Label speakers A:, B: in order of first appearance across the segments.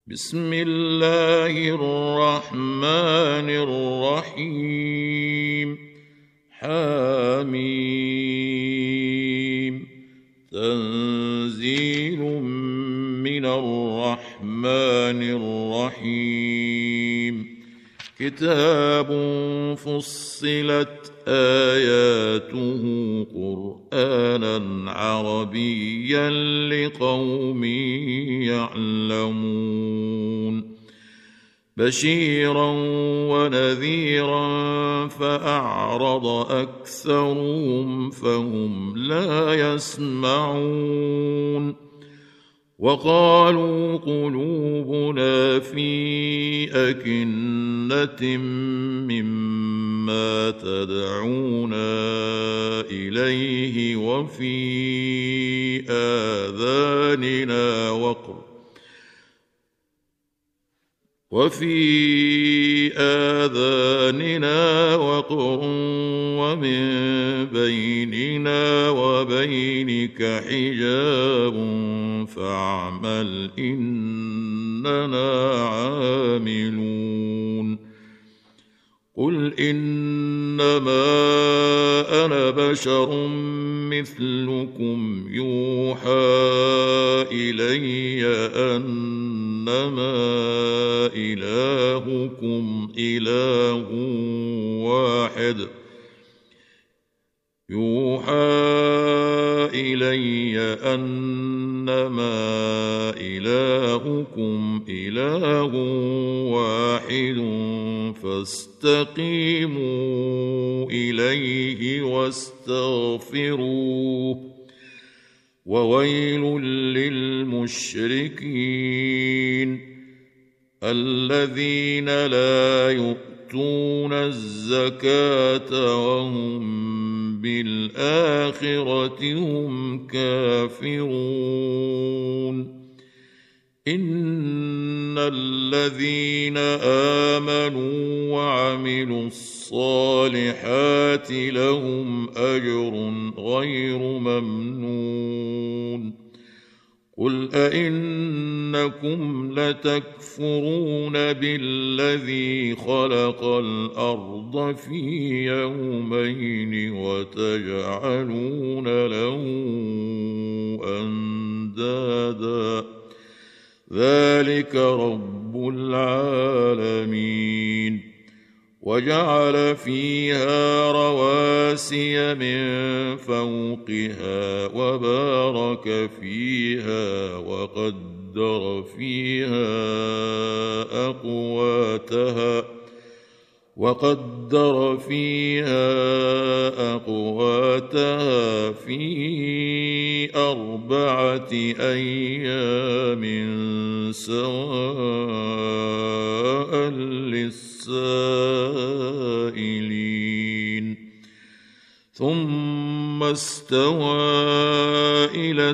A: بسم الله الرحمن الرحيم حميم تنزيل من الرحمن الرحيم كتاب فصلت آياته قرآنا عربيا لقوم يعلمون بشيرا ونذيرا فأعرض أكثرهم فهم لا يسمعون وقالوا قلوبنا في أكنة مما تدعونا إليه وفي آذاننا وقر ومن بيننا وبينك حجاب فاعمل إننا عاملون قل إنما أنا بشر مثلكم يوحى إلي أنما إلهكم إله واحد فاستقيموا إليه واستغفروه وويل للمشركين الذين لا يؤتون الزكاة وهم بالآخرة هم كافرون إن الذين آمنوا وعملوا الصالحات لهم أجر غير ممنون قل أئنكم لتكفرون بالذي خلق الأرض في يومين وتجعلون له أندادا ذلك رب العالمين وجعل فيها رواسي من فوقها وبارك فيها وقدر فيها أقواتها في 4 أيام سواء للسائلين ثم استوى إلى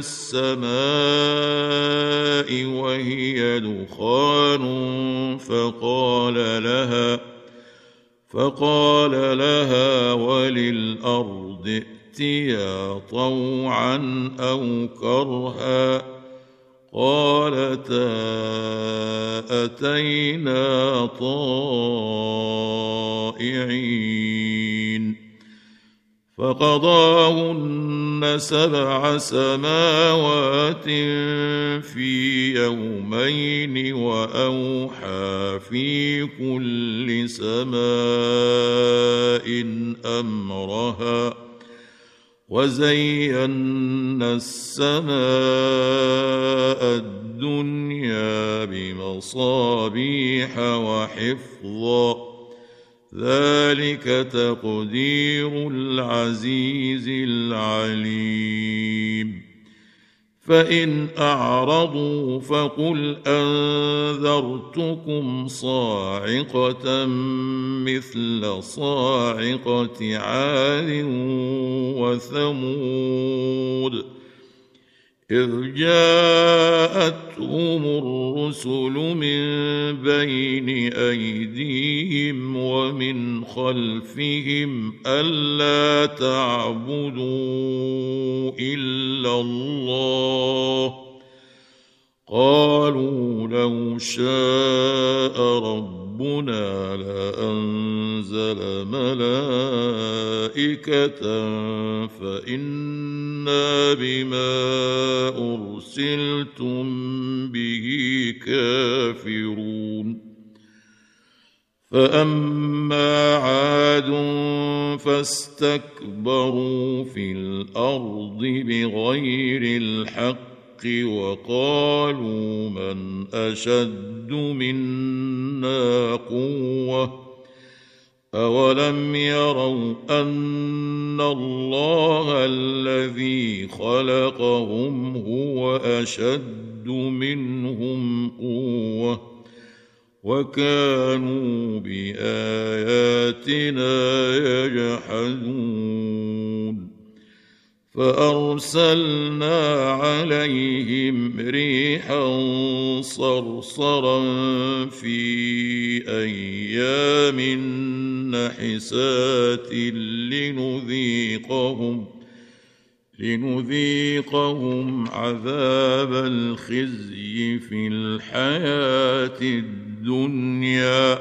A: السماء وهي دخان فقال لها وللأرض ائتيا طوعا أو كرها قالتا أتينا طائعين فقضاهن 7 سماوات في يومين وأوحى في كل سماء أمرها وزينا السماء الدنيا بمصابيح وحفظا ذلك تقدير العزيز العليم فإن أعرضوا فقل أنذرتكم صاعقة مثل صاعقة عاد وثمود إذ جاءتهم الرسل من بين أيديهم ومن خلفهم ألا تعبدوا إلا الله قالوا لو شاء ربنا لأنزل ملائكة فإنا بما أرسلتم به كافرون فأما عاد فاستكبروا في الأرض بغير الحق وقالوا من أشد منا قوة أولم يروا أن الله الذي خلقهم هو أشد منهم قوة وكانوا بآياتنا يجحدون فأرسلنا عليهم ريحا صرصرا في أيام نحسات لنذيقهم عذاب الخزي في الحياة الدنيا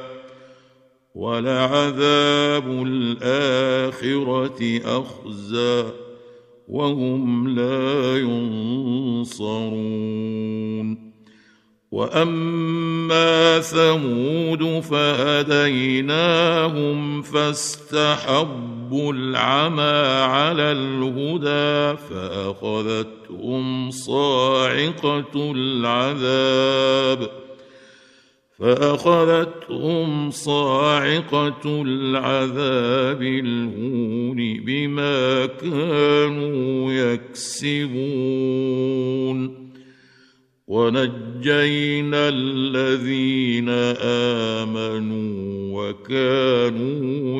A: ولعذاب الآخرة أخزى وهم لا ينصرون وأما ثمود فهديناهم فاستحبوا العمى على الهدى فأخذتهم صاعقة العذاب الهون بما كانوا يكسبون ونجينا الذين آمنوا وكانوا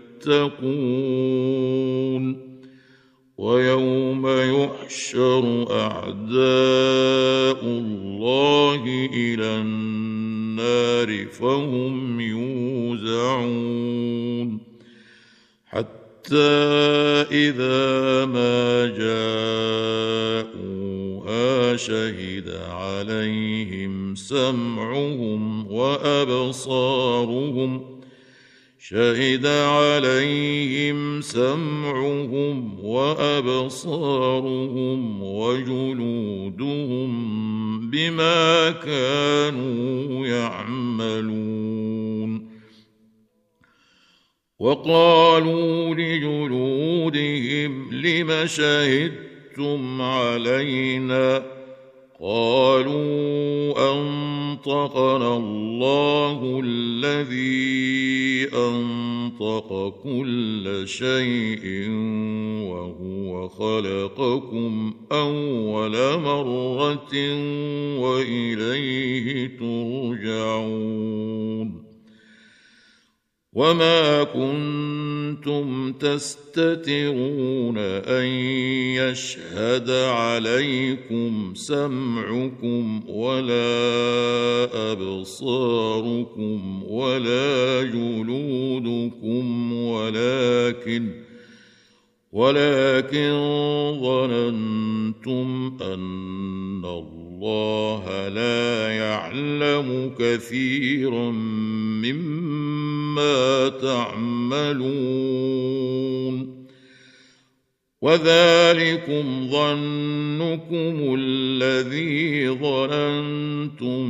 A: يتقون ويوم يحشر أعداء الله إلى النار فهم يوزعون حتى إذا ما جاءوها شهد عليهم سمعهم وأبصارهم وجلودهم بما كانوا يعملون وقالوا لجلودهم لم شهدتم علينا قالوا أنطقنا الله الذي أنطق كل شيء وهو خلقكم أول مرة وإليه ترجعون وما كنتم تستترون أن يشهد عليكم سمعكم ولا أبصاركم ولا جلودكم ولكن ظننتم أن الله لا يعلم كثيرا مما تعملون وذلكم ظنكم الذي ظننتم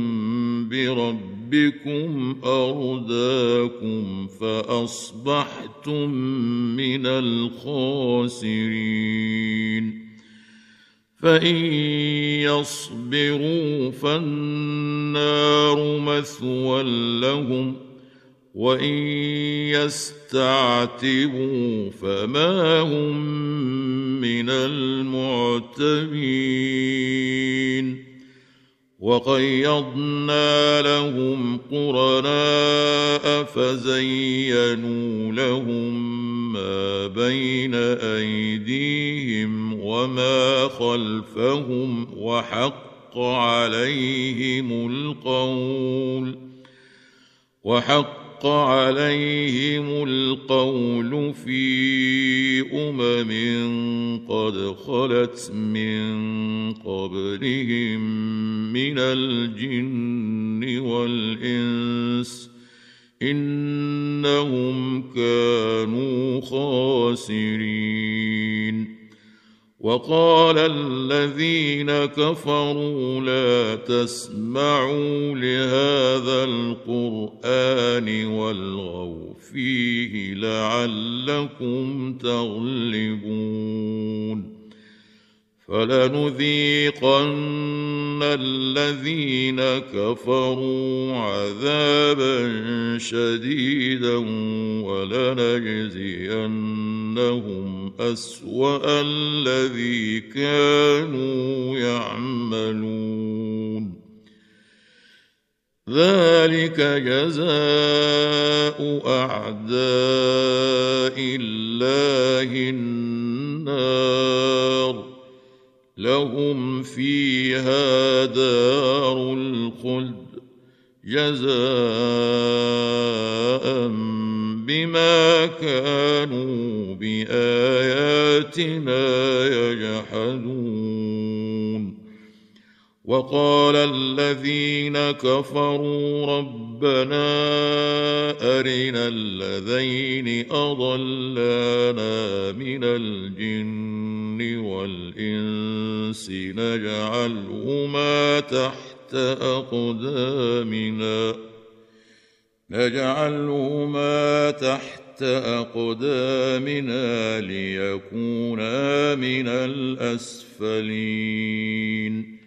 A: بربكم أرداكم فأصبحتم من الخاسرين فإن يصبروا فالنار مثوى لهم وإن يستعتبوا فما هم من المعتبين وقيضنا لهم قرناء فزينوا لهم ما بين أيديهم وما خلفهم وحق حق عليهم القول في قد خلت من قبلهم من الجن والإنس إنهم كانوا خاسرين. وقال الذين كفروا لا تسمعوا لهذا القرآن والغوا فيه لعلكم تغلبون. فلنذيقن الذين كفروا عذابا شديدا ولنجزينهم أسوأ الذي كانوا يعملون. ذلك جزاء أعداء الله النار لهم فيها دار الخلد جزاء بما كانوا بآياتنا يجحدون. وقال الذين كفروا ربنا أرنا الذين أضلانا من الجن والإنس نجعلهما تحت أقدامنا ليكونا من الأسفلين.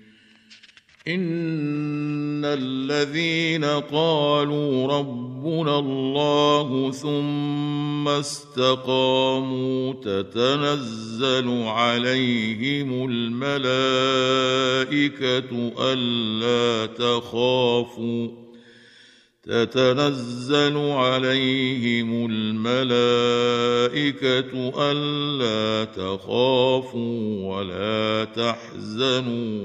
A: إن الذين قالوا ربنا الله ثم استقاموا تتنزل عليهم الملائكة ألا تخافوا ولا تحزنوا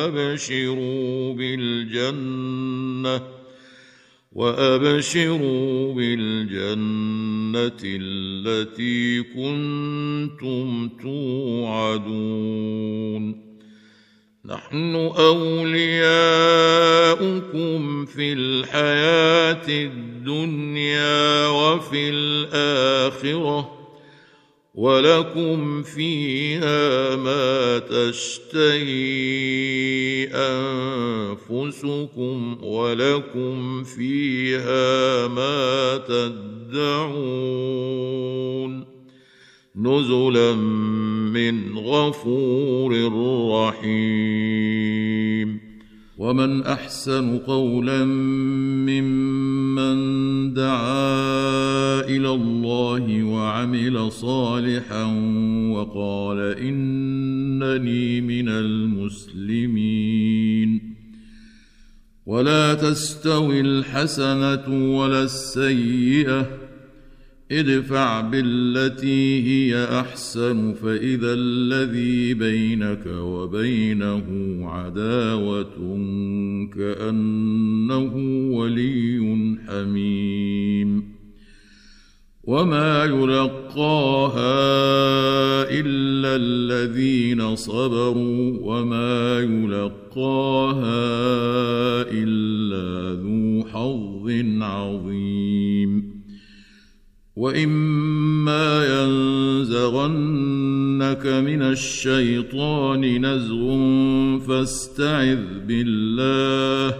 A: وأبشروا بالجنة التي كنتم توعدون. نحن أولياؤكم في الحياة الدنيا وفي الآخرة ولكم فيها ما تشتهي أنفسكم ولكم فيها ما تدعون نزلا من غفور رحيم. ومن أحسن قولا ممن دعا إلى الله وعمل صالحا وقال إنني من المسلمين. ولا تستوي الحسنة ولا السيئة ادفع بالتي هي أحسن فإذا الذي بينك وبينه عداوة كأنه ولي حميم. وما يلقاها إلا الذين صبروا وما يلقاها إلا ذو حظ عظيم. وإما ينزغنك من الشيطان نزغ فاستعذ بالله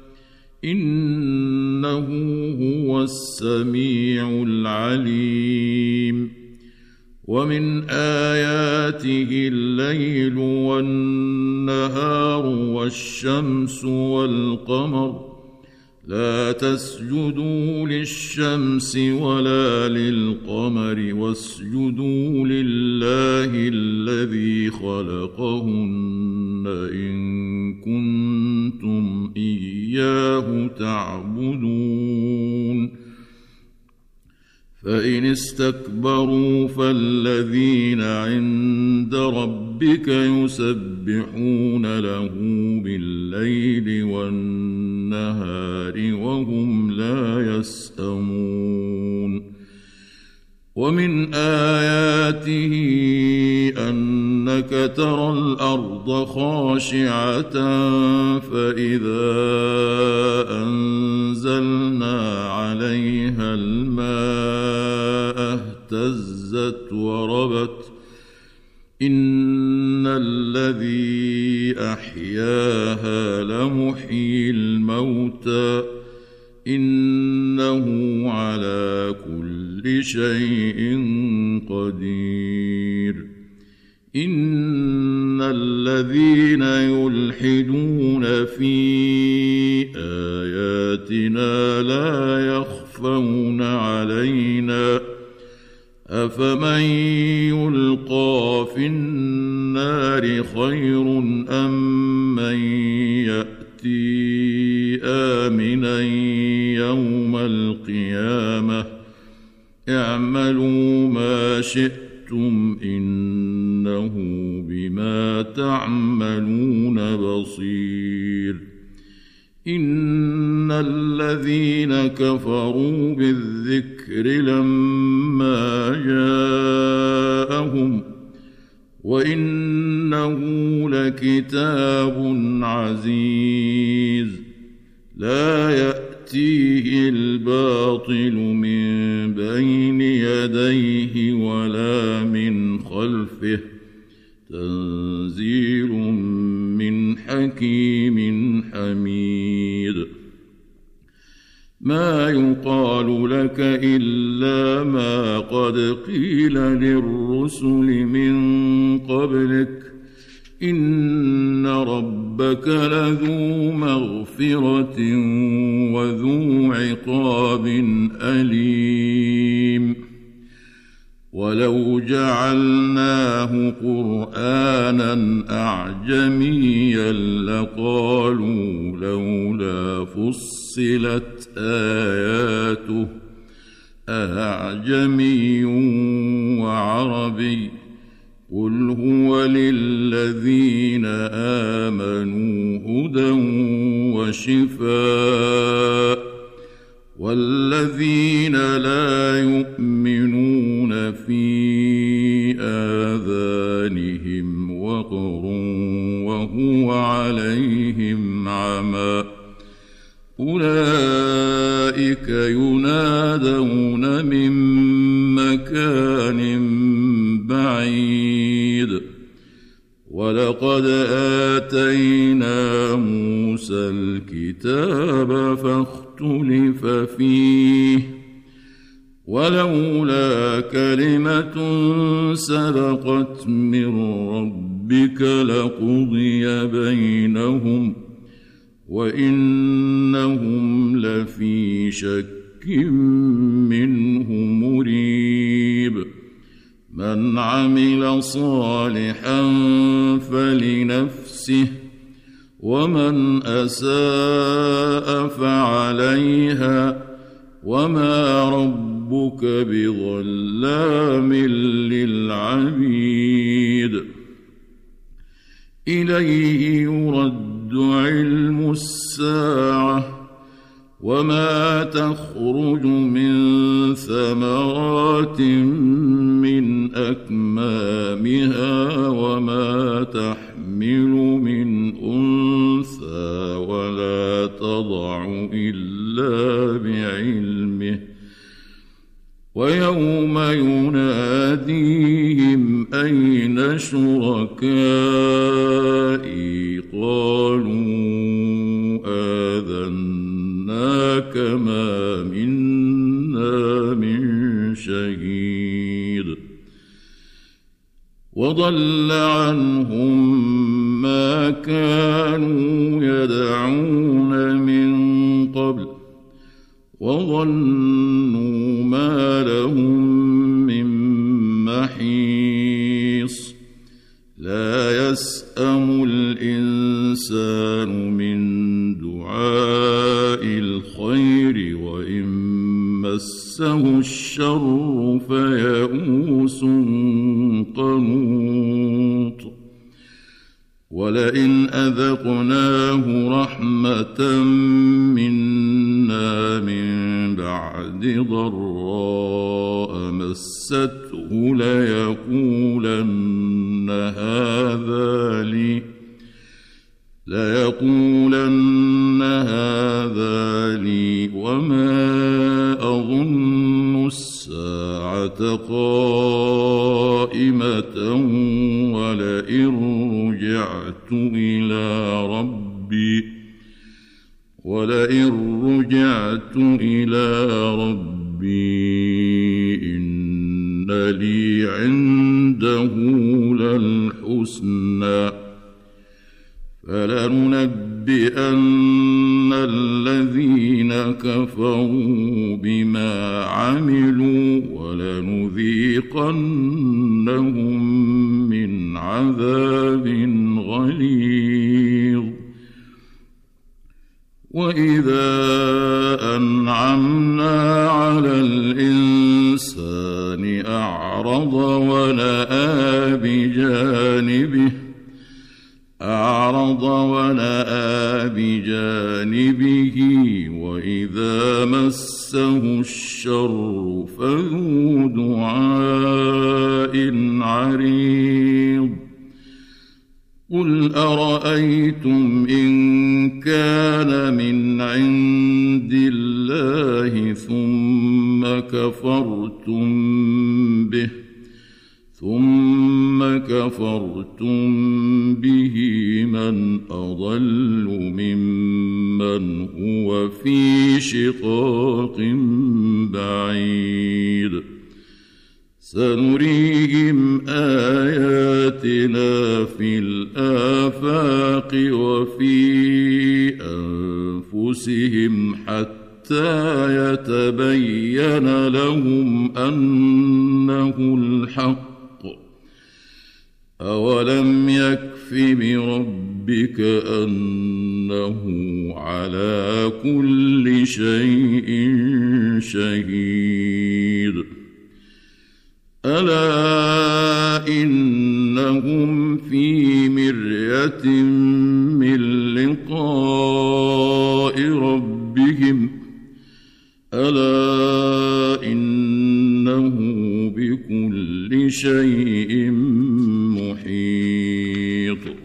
A: إنه هو السميع العليم. ومن آياته الليل والنهار والشمس والقمر لا تسجدوا للشمس ولا للقمر واسجدوا لله الذي خلقهن إن كنتم إياه تعبدون. فإن استكبروا فالذين عند ربك يسبحون له بالليل والنهار وهم لا يسأمون. ومن آياته أنك ترى الأرض خاشعة فإذا أنزلنا عليها الماء اهتزت وربت إن الذي أحياها لمحيي الموتى إنه على كل شيء قدير إن الذين يلحدون في آياتنا لا يخفون علينا أفمن يلقى في النار خير أم من يأتي آمنا يوم القيامة اعملوا ما شئتم إنه بما تعملون بصير إن الذين كفروا بالذكر لما جاءهم وإنه لكتاب عزيز لا يأتيه الباطل من بين يديه ولا من خلفه تنزيل من حكيم حميد ما يقال لك إلا ما قد قيل للرسل من قبلك إن ربك لذو مغفرة وذو عقاب أليم ولو جعلناه قرآنا أعجميا لقالوا لولا فصلت آياته أعجمي وعربي قل هو للذين آمنوا هدى وشفاء والذين لا يؤمنون في آذانهم وقر وهو عليهم عمى أولئك ينادون من مكان بعيد ولقد آتينا موسى الكتاب فاختلف فيه ولولا كلمة سبقت من ربك لقضي بينهم وإنهم لفي شك منه مريب من عمل صالحا فلنفسه ومن أساء فعليها وما ربك بظلام للعبيد إليه يرد علم الساعة وما تخرج من ثمرات من أكمامها وما تحمل من أنثى ولا تضع إلا بعلمه ويوم يناديهم أين شركائي قالوا آذناك ما منا من شهيد وضل عنهم ما كانوا يدعون من قبل وظنوا ما لهم من محيص لا يسأم الإنسان من دعاء الخير وإن مسه الشر فيئوس قنوط ولئن أذقناه رحمة منا من بعد ضراء مسته ليقولن هذا لي وما أظن الساعة قائمة ولئن رجعت إلى ربي إن لي عنده للحسنى فلننبئن الذين كفروا بما عملوا ولنذيقنهم من عذاب غليظ وإذا أنعمنا على الإنسان أعرض ونأى بجانبه وإذا مسه الشر فذو دعاء عريض قل أرأيتم إن كان من عند الله ثم كفرتم به من أضل ممن هو في شقاق بعيد سنريهم آياتنا في الآفاق وفي أنفسهم حتى يتبين لهم أنه الحق أولم يكف بربك أنه على كل شيء شهيد ألا إنهم في مرية من لقاء ربهم ألا إنه بكل شيء محيط